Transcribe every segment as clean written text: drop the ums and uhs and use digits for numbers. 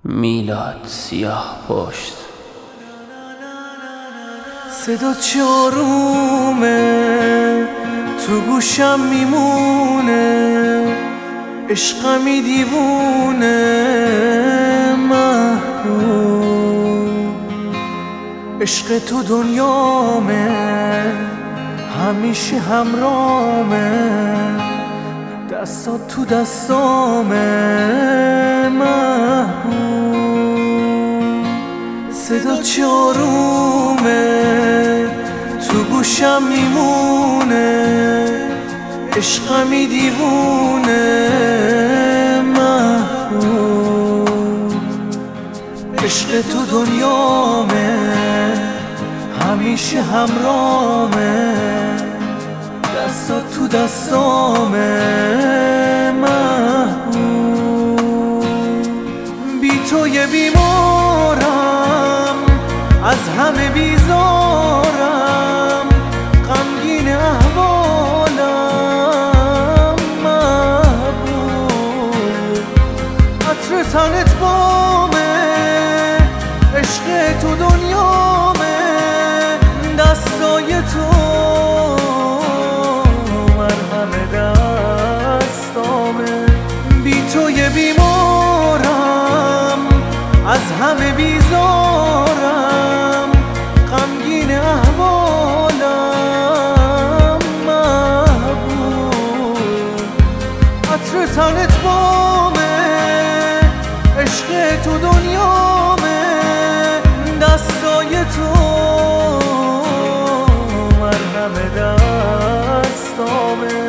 میلاد سیاه پشت. صدا چارومه تو گوشم میمونه، عشقمی دیوونه محبوب. عشق تو دنیامه، همیشه همرامه، دستات تو دستامه محبوب. صدا چارومه تو گوشم میمونه، عشقمی دیوونه محبوب. عشق تو دنیامه، همیشه همرامه، دستات تو دستامه محبوب. بی تو یه بیمارم، از همه بیزارم، غمگین احوالم محبوب. عطر تنت بامه، عشق تو دنیامه، دستای تو مرهم دستامه. بی تو یه بیمارم، از همه بیزارم، غمگین احوالم محبوب. عطر تنت بامه، عشق تو دنیامه، دستای تو مرهم دستامه.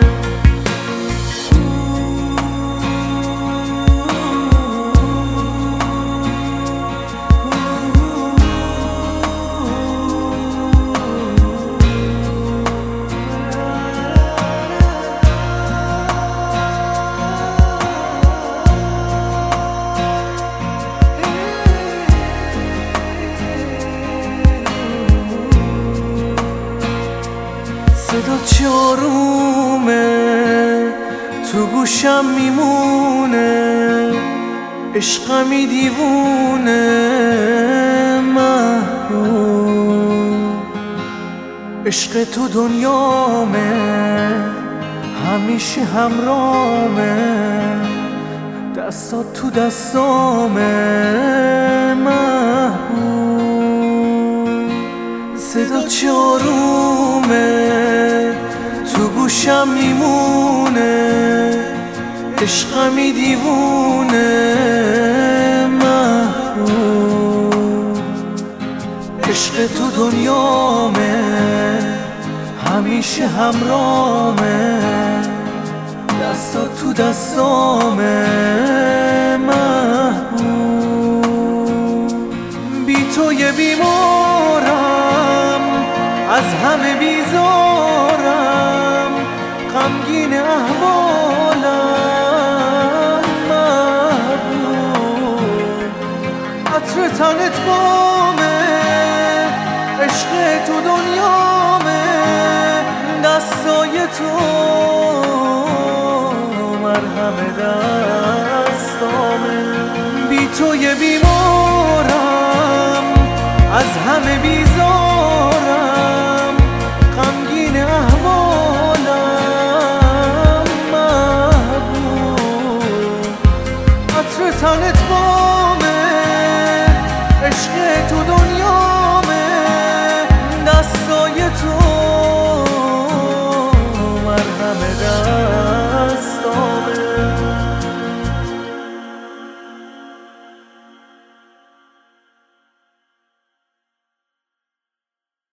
صدا چارومه تو گوشم میمونه، عشقمی دیوونه محبوب. عشق تو دنیامه، همیشه همرامه، دستات تو دستامه محبوب. صدا چارومه تو گوشم میمونه، عشقمی دیوونه محبوب. عشق تو دنیامه، همیشه همرامه، دستات تو دستامه محبوب. بی تو یه بیمارم، از همه بیزارم، غمگین احوالم محبوب. عطر تنت بامه، عشق تو دنیامه، دستای تو مرهم دستامه. بی تو یه بیمارم، از همه بیزارم، غمگین احوالم محبوب. عطر تنت بامه، عشق تو دنیامه، دستای تو مرهم